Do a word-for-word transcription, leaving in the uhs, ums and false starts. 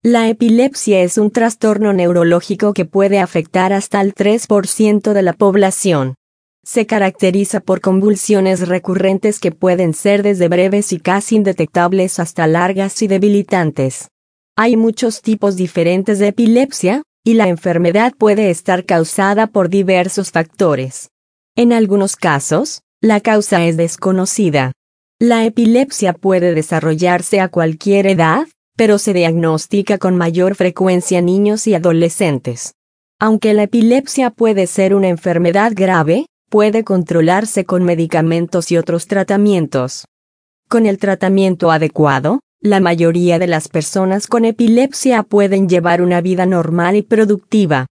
La epilepsia es un trastorno neurológico que puede afectar hasta el tres por ciento de la población. Se caracteriza por convulsiones recurrentes que pueden ser desde breves y casi indetectables hasta largas y debilitantes. Hay muchos tipos diferentes de epilepsia, y la enfermedad puede estar causada por diversos factores. En algunos casos, la causa es desconocida. La epilepsia puede desarrollarse a cualquier edad, pero se diagnostica con mayor frecuencia en niños y adolescentes. Aunque la epilepsia puede ser una enfermedad grave, puede controlarse con medicamentos y otros tratamientos. Con el tratamiento adecuado, la mayoría de las personas con epilepsia pueden llevar una vida normal y productiva.